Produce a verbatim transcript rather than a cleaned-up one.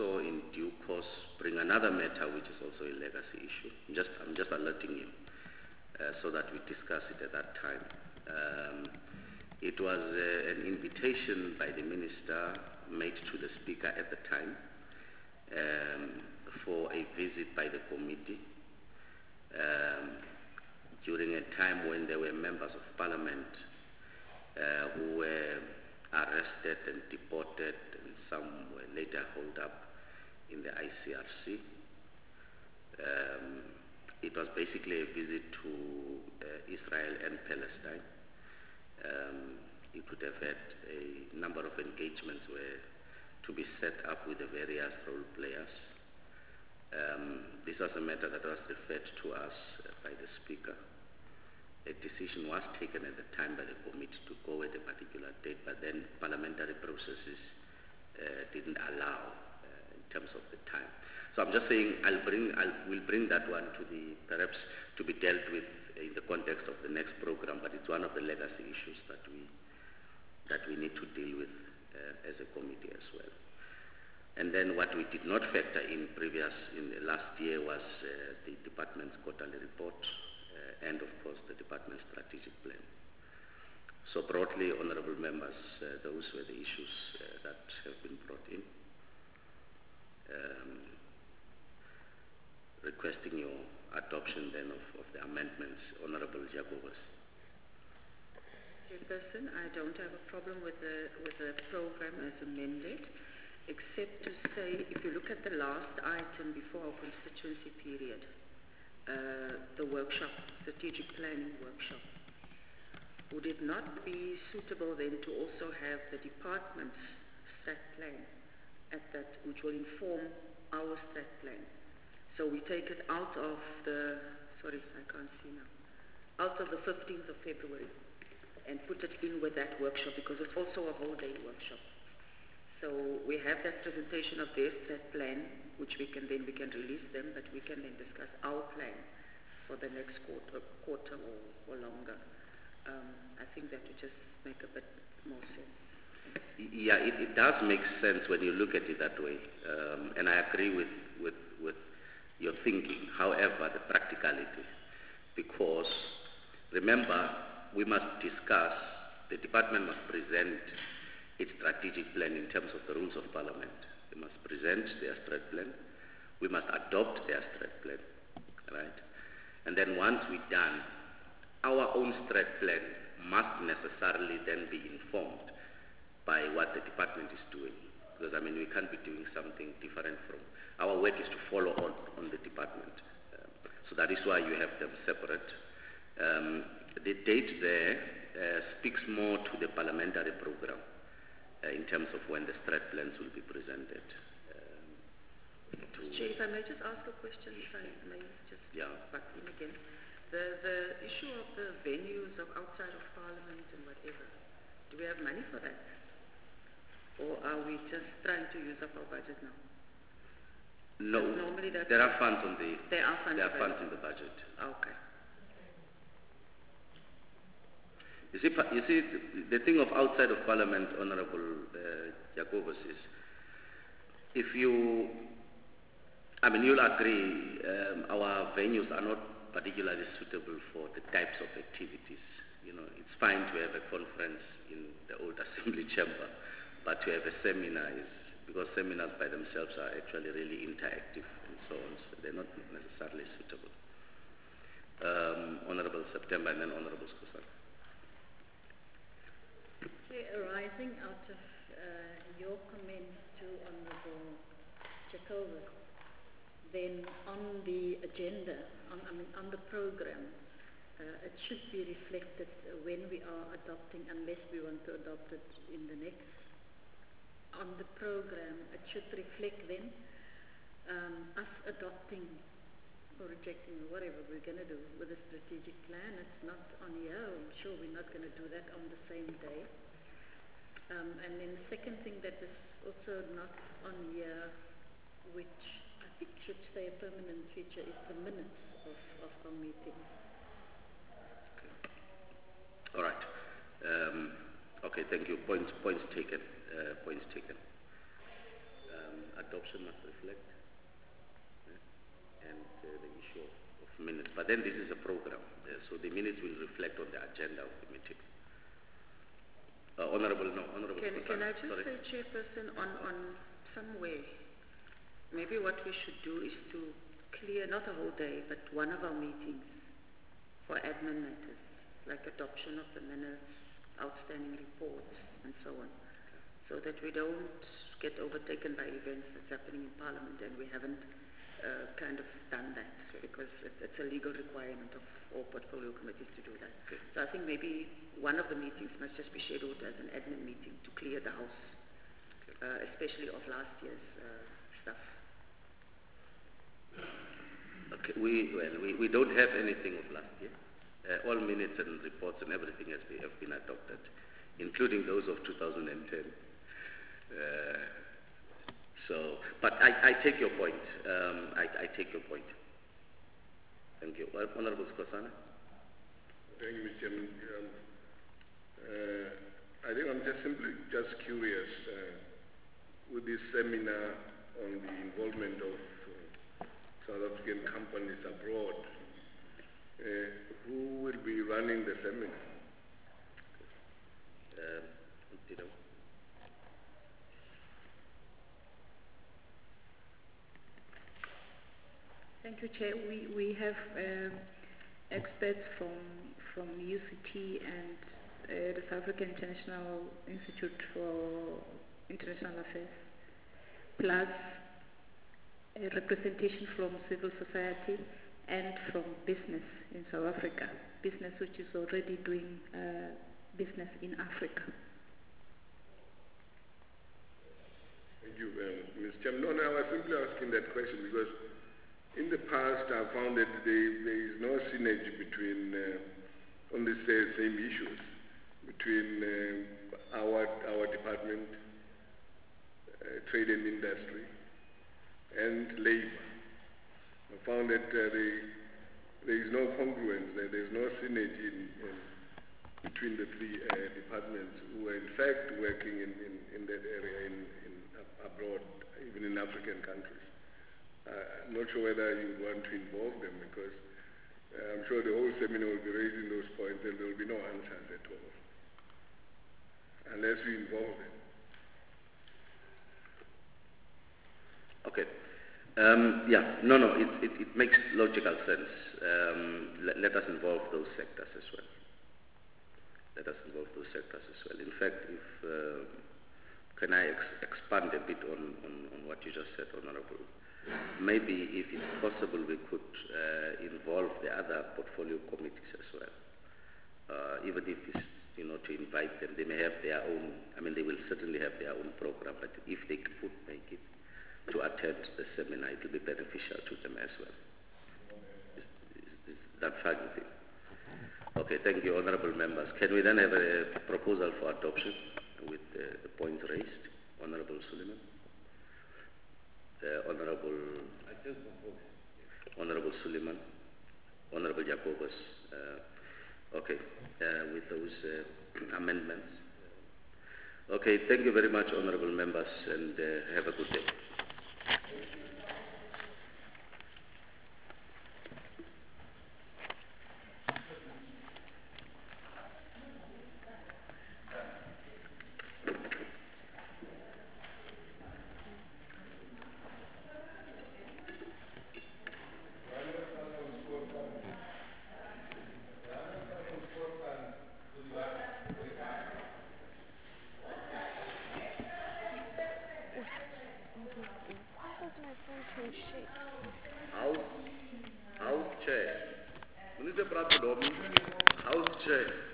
also in due course bring another matter which is also a legacy issue. I'm just, I'm just alerting you uh, so that we discuss it at that time. Um, it was uh, an invitation by the minister made to the speaker at the time um, for a visit by the committee um, during a time when there were members of parliament uh, who were arrested and deported, and some were later held up in the I C R C. Um, it was basically a visit to uh, Israel and Palestine. Um, you could have had a number of engagements where to be set up with the various role players. Um, this was a matter that was referred to us uh, by the Speaker. A decision was taken at the time by the committee to go at a particular date, but then parliamentary processes uh, didn't allow uh, in terms of the time. So I'm just saying I'll bring, I'll, we'll bring that one to the, perhaps to be dealt with in the context of the next program, but it's one of the legacy issues that we, that we need to deal with uh, as a committee as well. And then what we did not factor in previous, in the last year was uh, the department's quarterly report, uh, and of course the department's strategic plan. So broadly, honorable members, uh, those were the issues uh, that have been brought in. Um, requesting your adoption then of, of the amendments, Honorable Jacobus. Chairperson, I don't have a problem with the, with the program as amended, except to say, if you look at the last item before our constituency period, uh, the workshop, strategic planning workshop, would it not be suitable then to also have the department's strat plan at that, which will inform our strat plan? So we take it out of the, sorry, I can't see now, out of the fifteenth of February and put it in with that workshop, because it's also a whole day workshop. So we have that presentation of their strat plan, which we can then, we can release them, but we can then discuss our plan for the next quarter, quarter or, or longer. Um, I think that would just make a bit more sense. Yeah, it, it does make sense when you look at it that way, um, and I agree with, with, with your thinking. However, the practicality, because remember, we must discuss, the department must present its strategic plan in terms of the rules of parliament. They must present their strat plan. We must adopt their strat plan, right? And then once we're done, our own strat plan must necessarily then be informed by what the department is doing. Because, I mean, we can't be doing something different from, our work is to follow on, on the department. Um, so that is why you have them separate. Um, the date there uh, speaks more to the parliamentary program uh, in terms of when the strat plans will be presented. Um, to Chair, if I may just ask a question, if I may just yeah. butt in again. The, the issue of the venues of outside of Parliament and whatever, do we have money for that? Or are we just trying to use up our budget now? No, normally that's there are funds on the, there are funds, there are funds in the budget. Okay. You see, you see the, the thing of outside of Parliament, Honorable uh, Jacobus, is if you, I mean, you'll agree, um, our venues are not particularly suitable for the types of activities. You know, it's fine to have a conference in the old assembly chamber, but to have a seminar is, because seminars by themselves are actually really interactive and so on, so they're not necessarily suitable. Um, Honorable September and then Honorable Skusana. Arising out of uh, your comments to Honorable Jacobus, then on the agenda, on, I mean, on the program, uh, it should be reflected when we are adopting, unless we want to adopt it in the next. On the program, it should reflect then um, us adopting or rejecting or whatever we're going to do with a strategic plan. It's not on here. I'm sure we're not going to do that on the same day. Um, and then the second thing that is also not on here, which I think should stay a permanent feature, is the minutes of, of our meetings. Okay. All right. Um, okay, thank you. Points, points taken. Uh, points taken. Um, adoption must reflect, uh, and uh, the issue of, of minutes. But then this is a program, uh, so the minutes will reflect on the agenda of the meeting. Uh, honorable, no, honorable. Can, can I just Sorry. say, Chairperson, on, on some way, maybe what we should do is to clear, not a whole day, but one of our meetings for admin matters, like adoption of the minutes, outstanding reports, and so on, so that we don't get overtaken by events that's happening in Parliament and we haven't uh, kind of done that, because it, it's a legal requirement of all portfolio committees to do that. Okay. So I think maybe one of the meetings must just be scheduled as an admin meeting to clear the house, uh, especially of last year's uh, stuff. Okay, we, well, we, we don't have anything of last year. Uh, all minutes and reports and everything has been, have been adopted, including those of two thousand ten. Uh, so, but I, I take your point. Um, I, I take your point. Thank you. Uh, Honorable Skosana. Thank you, Mister Chairman. Um, uh, I think I'm just simply just curious uh, with this seminar on the involvement of uh, South African companies abroad. Uh, who will be running the seminar? Uh, you know. Thank you, Chair. We, we have um, experts from, from U C T and uh, the South African International Institute for International Affairs, plus a representation from civil society and from business in South Africa, business which is already doing uh, business in Africa. Thank you, um, Mister Chairman. No, no, I was simply asking that question because in the past I found that there, there is no synergy between, uh, on the same issues, between uh, our, our department, uh, trade and industry, and labor. I found that uh, they, there is no congruence, there, there is no synergy in, in, between the three uh, departments who are in fact working in, in, in that area in, in abroad, even in African countries. Uh, I'm not sure whether you want to involve them because uh, I'm sure the whole seminar will be raising those points and there will be no answers at all unless we involve them. Okay. Um, yeah, no, no, it, it, it makes logical sense. Um, let, let us involve those sectors as well. Let us involve those sectors as well. In fact, if, uh, can I ex expand a bit on, on, on what you just said, Honorable? Maybe if it's possible, we could uh, involve the other portfolio committees as well. Uh, even if it's, you know, to invite them, they may have their own, I mean, they will certainly have their own program, but if they could make it to attend the seminar, it will be beneficial to them as well. Is, is, is that fine with you? Okay, thank you, honorable members. Can we then have a proposal for adoption with uh, the points raised? Honorable Suleiman? Uh, honorable... I just Honorable Suleiman? Honorable Jacobus? Uh, okay, uh, with those uh, amendments. Okay, thank you very much, honorable members, and uh, have a good day. House, House Chair. House Chair.